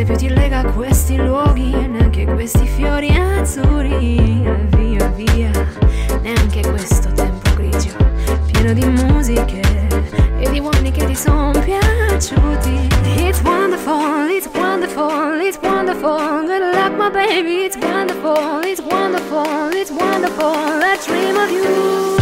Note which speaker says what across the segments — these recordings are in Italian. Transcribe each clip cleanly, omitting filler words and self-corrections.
Speaker 1: più ti lega a questi luoghi, neanche questi fiori azzurri. E via via, neanche questo tempo grigio, pieno di musiche e di uomini che ti sono piaciuti. It's wonderful, it's wonderful, it's wonderful. Good luck my baby, it's wonderful, it's wonderful, it's wonderful. I dream of you.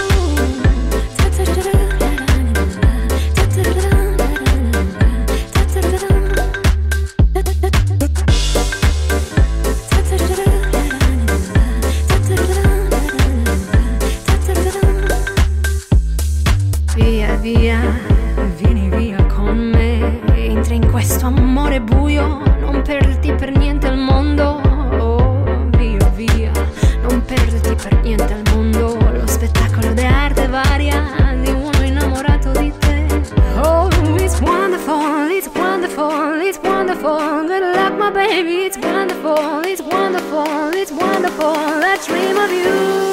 Speaker 1: Via, via, vieni via con me. Entra in questo amore buio, non perderti per niente al mondo. Oh, via, via, non perderti per niente al mondo. Lo spettacolo d'arte varia di un uomo innamorato di te. Oh, it's wonderful, it's wonderful, it's wonderful. Good luck my baby, it's wonderful, it's wonderful, it's wonderful. I dream of you.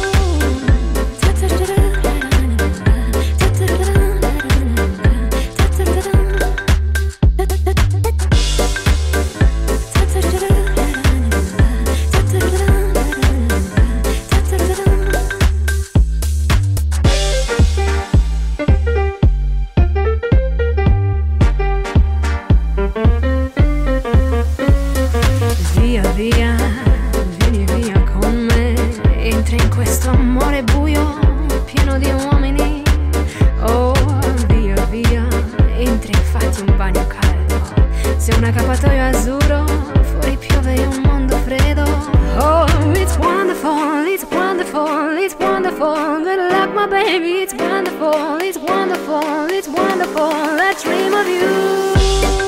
Speaker 1: Via, via, vieni via con me. Entra in questo amore buio, pieno di uomini. Oh, via, via, entra e fatti un bagno caldo. Sei un accappatoio azzurro, fuori piove e un mondo freddo. Oh, it's wonderful, it's wonderful, it's wonderful. Good luck my baby, it's wonderful, it's wonderful, it's wonderful. I dream of you.